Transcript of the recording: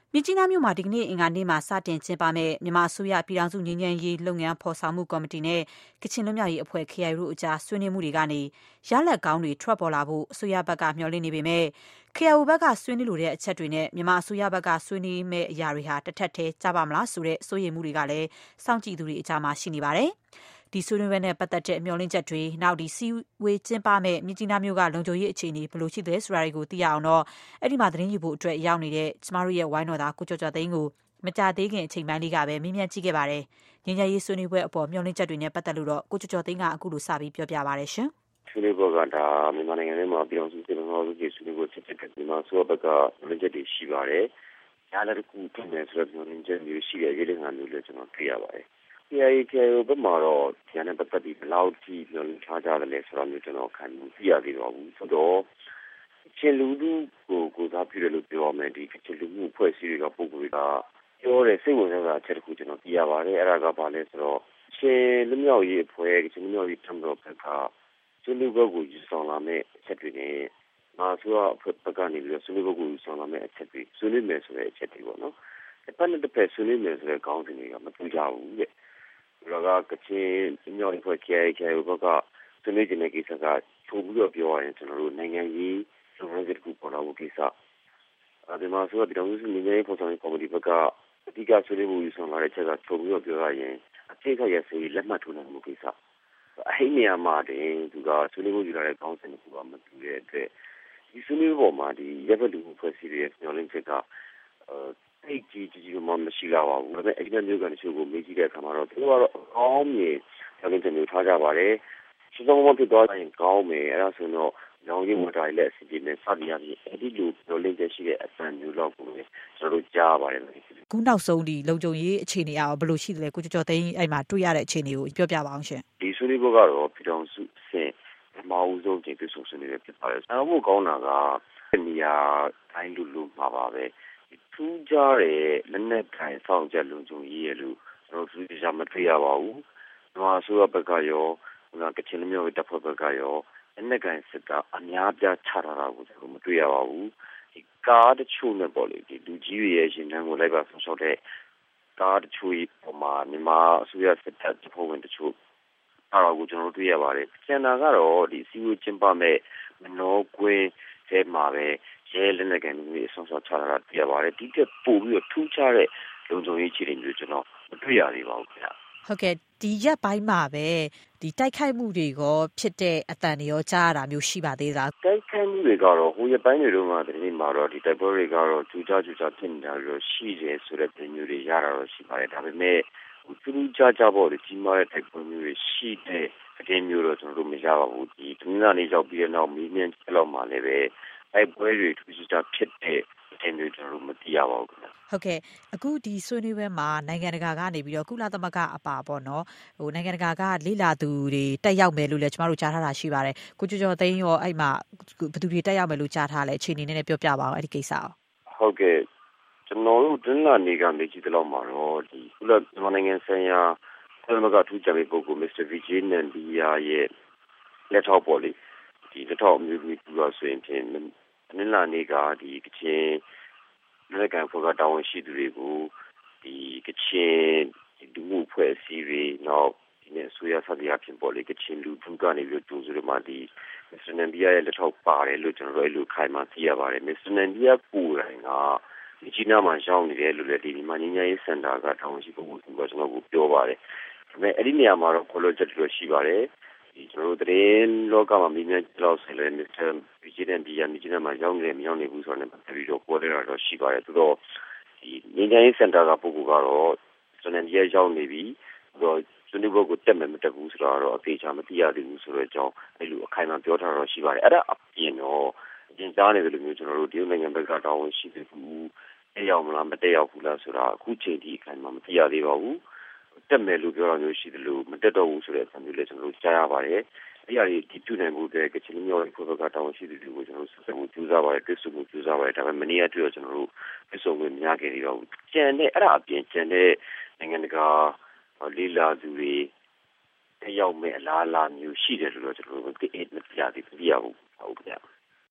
မြစ်ကြီးနားမြို့မှာဒီကနေ့အင်္ဂါနေ့မှာစတင်ကျင်းပမယ့်မြန်မာအစိုးရပြည်ထောင်စုငြိမ်းချမ်းရေးလုပ်ငန်းဖော်ဆောင်မှုကော်မတီနဲ့ကချင်လွတ်မြောက်ရေးအဖွဲ့ KIA တို့အကြားဆွေးနွေးမှုတွေကနေရလဒ်ကောင်းတွေထွက်ပေါ်လာဖို့အစိုးရဘက်ကမျှော်လင့်နေပေမဲ့ KIO ဘက်ကဆွေးနွေးလိုတဲ့အချက်တွေနဲ့မြန်မာအစိုးရဘက်ကဆွေးနွေးမယ့်အရာတွေဟာတထပ်တည်းကျပါမလားဆိုတဲ့စိုးရိမ်မှုတွေကလည်းစောင့်ကြည့်သူတွေအကြားမှာရှိနေပါတယ်။ ဒီဆွေးနွေးပွဲနဲ့ပတ်သက်တဲ့မျှော်လင့်ချက်တွေနောက်ဒီစည်းဝေးကျင်းပမယ့်မြစ်ကြီးနားမြို့ကလုံခြုံရေးအခြေအနေဘယ်လိုရှိသလဲဆိုတာတွေကိုသိရအောင်တော့အဲ့ဒီမှာသတင်းယူဖို့အတွက်ရောက်နေတဲ့ကျမတို့ရဲ့ဝိုင်းတော်သားကိုကျော်ကျော်သိန်းကိုမကြသေးခင်အချိန်ပိုင်းလေးကပဲမေးမြန်းကြည့်ခဲ့ပါတယ်။ငြိမ်းချမ်းရေးဆွေးနွေးပွဲအပေါ်မျှော်လင့်ချက်တွေနဲ့ပတ်သက်လို့တော့ကိုကျော်ကျော်သိန်းကအခုလိုစပြီးပြောပြပါရရှင်။ဆွေးနွေးပွဲကဒါမြန်မာနိုင်ငံထဲမှာပြည်အောင်စုပြည်တော်စုကြီးဆွေးနွေးပွဲဖြစ်တဲ့မြန်မာဆိုဘက်ကမျှော်လင့်ချက်တွေရှိပါတယ်။ညာလည်းတစ်ခုပြင်မယ်ဆိုတော့မျှော်လင့်ချက်မျိုးရှိတဲ့ရေးတဲ့ငါမျိုးလည်းကျွန်တော်တွေ့ရပါတယ်။ KIO ဘက်မှာတော့ဉာဏ်နဲ့ပတ်သက်ပြီးဘယ်လောက်ထိမျှော်လင့်ထားကြတယ်လဲဆိုတော့မျိုးကျွန်တော်ခံယူသိရသေးပါဘူး။ဆိုတော့ချင်းလူထုကိုစားပြုတယ်လို့ပြောရမယ်ဒီချင်းလူမှုအဖွဲ့အစည်းတွေကပုံကိုယ်တွေကပြောတဲ့စိတ်ဝင်စားတဲ့အချက်တစ်ခုကျွန်တော်သိရပါတယ်အဲ့ဒါကဘာလဲဆိုတော့ချင်းလူမျိုးရေးအဖွဲ့ချင်းလူမျိုးရေးတံတော်ဘက်ကဆွေးနွေးပွဲကိုယူဆောင်လာမယ့်အချက်တွေနဲ့မာဆိုတော့ဘက်ကနေပြီးတော့ဆွေးနွေးပွဲကိုယူဆောင်လာမယ့်အချက်တွေဆွေးနွေးမယ်ဆိုတဲ့အချက်တွေပေါ့နော်တစ်ဖက်နဲ့တစ်ဖက်ဆွေးနွေးမယ်ဆိုတဲ့ခေါင်းစဉ်တွေကမတူကြဘူးတဲ့ဒါကကချင်လူမျိုးရေးအဖွဲ့ KIO ဘက်ကဆွေးနွေးခြင်းတဲ့ကိစ္စကပို့ပြီးတော့ပြောရရင်ကျွန်တော်တို့နိုင်ငံရေးလုပ်ငန်းစဉ်တစ်ခုပေါ်လာဖို့ကိစ္စဒီမှာဆိုတော့ပြည်တော်စုငြိမ်းချမ်းရေးဖော်ဆောင်ရေးကော်မတီဘက်ကအဓိကဆွေးနွေးမှုယူဆောင်လာတဲ့ချက်ကပို့ပြီးတော့ပြောရရင်အခြေခံရစီလက်မှတ်ထိုးနိုင်မှုကိစ္စအဲ့နေရာမှာတင်သူကဆွေးနွေးမှုယူလာတဲ့ခေါင်းစဉ်တစ်ခုကမတူတဲ့အတွက်ဒီဆွေးနွေးပေါ်မှာဒီရပ်ဘက်လူမှုဖွဲ့စည်းရဲ့ညှော်လင့်ချက်ကအဲ့ကြီးမှမရှိလာပါဘူးဒါပေမဲ့အဲ့ဒီမျိုးကတချို့ကိုမေးကြည့်တဲ့အခါမှာတော့သူတို့ကတော့ကောင်းမြေညှော်လင့်ချက်မျိုးထားကြပါတယ်စစောမဖြစ်သွားရင်ကောင်းမယ်အဲ့ဒါဆိုတော့ရောင်းရင်းဝယ်တာလည်းအစီအစဉ်နဲ့စသည်အပြင်အဲ့ဒီလိုပြောလင်းချက်ရှိတဲ့အပန်မျိုးလောက်ကိုလည်းကျွန်တော်တို့ကြားပါတယ်ခုနောက်ဆုံးဒီလုံခြုံရေးအခြေအနေအားဘယ်လိုရှိသလဲကိုကျော်ကျော်သိန်းအဲ့မှာတွေ့ရတဲ့အခြေအနေကိုပြောပြပါအောင်ရှင်ဒီဆွေးနွေးပွဲကတော့ပြည်တော်စုအဆင့်ပထမဦးဆုံးချိန်တွေ့ဆုံဆွေးနွေးရဖြစ်ပါတယ်။နောက်ဖို့ကောင်းတာကနေရာတိုင်းလူမှာပါပဲ။ထူးခြားတဲ့လက်နက်ကိုင်ဆောင်ချက်လုံခြုံရေးရလို့ကျွန်တော်တို့ကြမတွေ့ရပါဘူး။ဒီမှာဆိုတော့ဘက်ကရောကချင်လူမျိုးတပ်ဖွဲ့ဘက်ကရောလက်နက်ကိုင်စစ်ကအများပြားချထားတာကိုကျွန်တော်မတွေ့ရပါဘူး။ဒီကားတချို့နဲ့ပေါ့လေဒီလူကြီးတွေရဲ့ရှင်တန်းကိုလိုက်ပါဆောင်ရှောက်တဲ့ကားတချို့ပေါ်မှာမြန်မာအစိုးရစစ်တပ်တပ်ဖွဲ့ဝင်တချို့အဲ့ဒါကိုကျွန်တော်တွေ့ရပါတယ်။ကျန်တာကတော့ဒီစီဝေးကျင်းပမဲ့မနောကွင်းထဲမှာပဲရဲလက်နက်ကန်မျိုးအဆောင်ချလာတာတွေ့ရပါတယ်။ဒီကပို့ပြီးတော့ထူးခြားတဲ့လုံခြုံရေးအခြေအနေမျိုးကျွန်တော်မတွေ့ရသေးပါဘူးခင်ဗျ။ဟုတ်ကဲ့ဒီရက်ပိုင်းမှာပဲဒီတိုက်ခိုက်မှုတွေရောဖြစ်တဲ့အတန်တွေရောကြားရတာမျိုးရှိပါသေးလားတိုက်ခိုက်မှုတွေကတော့ဟိုရက်ပိုင်းတွေတုန်းကတနေ့မှာတော့ဒီတိုက်ပွဲတွေကတော့ကြူကြဖြစ်နေတာလို့ရှိတယ်ဆိုတဲ့ပြင်မျိုးတွေရတာတော့ရှိပါတယ်ဒါပေမဲ့သူတို့ကြပေါ့လေကြီးမားတဲ့တိုက်ပွဲမျိုးတွေရှိတဲ့အတင်းမျိုးတော့ကျွန်တော်တို့မရပါဘူးဒီတနင်္လာနေ့ရောက်ပြီးတဲ့နောက်မီးမြန်းလောက်မှလည်းပဲတိုက်ပွဲတွေထူးခြားဖြစ်တဲ့အတင်းမျိုးကျွန်တော်တို့မသိရပါဘူးခင်ဗျဟုတ်ကဲ့အခုဒီဆွေးနွေးပွဲမှာနိုင်ငံတကာကနေပြီးတော့ကုလသမဂ္ဂအပါပေါ့နော်ဟိုနိုင်ငံတကာကလေ့လာသူတွေတက်ရောက်မယ်လို့လည်းကျမတို့ကြားထားတာရှိပါတယ်ကိုကျော်ကျော်သိန်းရောအဲ့မှာဘယ်သူတွေတက်ရောက်မယ်လို့ကြားထားလဲအခြေအနေနဲ့ပြောပြပါအောင်အဲ့ဒီကိစ္စအောင်ဟုတ်ကဲ့ကျွန်တော်တို့တနင်္လာနေ့ကမေးကြည့်တဲ့လောက်မှာတော့ဒီကုလသမဂ္ဂနိုင်ငံဆိုင်ရာသမဂ္ဂထူးခြားတဲ့ပုဂ္ဂိုလ် Mr. Vijay Nandia ရဲ့လက်ထောက်ပေါ့လေဒီလက်ထောက်အမျိုးသမီးသူကဆိုရင်ဖြင့်တနင်္လာနေ့ကဒီကချင်လက်ကန်ဖော်ကတာဝန်ရှိသူတွေကိုဒီကချင်လူမှုအဖွဲ့အစည်းတွေနောက်ဒီနေ့ဆိုရစသည်အဖြစ်ပေါ့လေကချင်လူထုကနေပြီးတူဆိုတော့မှဒီ Mr. Nandia ရဲ့လက်ထောက်ပါတယ်လို့ကျွန်တော်တို့အဲ့လိုခိုင်မာသိရပါတယ် Mr. Nandia ကိုယ်တိုင်ကဒီချီနာမှာရောက်နေတယ်လို့လည်းဒီမှာငင်းငယ်ရေးစင်တာကတာဝန်ရှိပုဂ္ဂိုလ်ကကျွန်တော်ကိုပြောပါတယ်ဒါပေမဲ့အဲ့ဒီနေရာမှာတော့ follow ချက်တွေရှိပါတယ်ဒီကျွန်တော်တို့သတင်းလောကမှာမြင်မြင်လောက်ဆိုလည်း Mr. Vijay Nandia မြင်းမှာရောက်နေတယ်မရောက်နေဘူးဆိုတော့ပြီးတော့ပေါ်လာတော့ရှိပါတယ်သူတော့ဒီငင်းငယ်ရေးစင်တာကပုဂ္ဂိုလ်ကတော့ကျွန်တော်ဒီရောက်နေပြီတော့ဆွေးနွေးပွဲကိုတက်မယ်မတက်ဘူးဆိုတော့အသေးချာမသိရသေးဘူးဆိုတော့အကြောင်းအဲ့လိုအခိုင်အမာပြောထားတော့ရှိပါတယ်အဲ့ဒါအပြင်တော့အရင်ကြားနေတယ်လို့မျိုးကျွန်တော်တို့ဒီနိုင်ငံဘက်ကတာဝန်ရှိသူတက်ရောက်မလားမတက်ရောက်ဘူးလားဆိုတာအခုချိန်ထိအခိုင်အမာမသိရသေးပါဘူးတက်မယ်လို့ပြောတာမျိုးရှိတယ်လို့မတက်တော့ဘူးဆိုတဲ့အမျိုးလည်းကျွန်တော်တို့ကြားရပါတယ်ဒီအရာတွေဒီပြုနိုင်မှုတွေကချင်မျိုးရဲ့ဖွဲ့ဘက်ကတာဝန်ရှိသူတွေကိုကျွန်တော်တို့ဆက်မှုကြိုးစားပါတယ်တွစ်ဆုံမှုကြိုးစားပါတယ်ဒါပေမဲ့မနေ့ကတွေ့တော့ကျွန်တော်တို့တွစ်ဆုံမှုများခဲ့နေတော့ကျန်တဲ့အဲ့ဒါအပြင်ကျန်တဲ့နိုင်ငံတကာလေးလာသူတွေတက်ရောက်မဲ့အလားအလာမျိုးရှိတယ်လို့တော့ကျွန်တော်တို့သိရသေးဘူးဟုတ်ကဲ့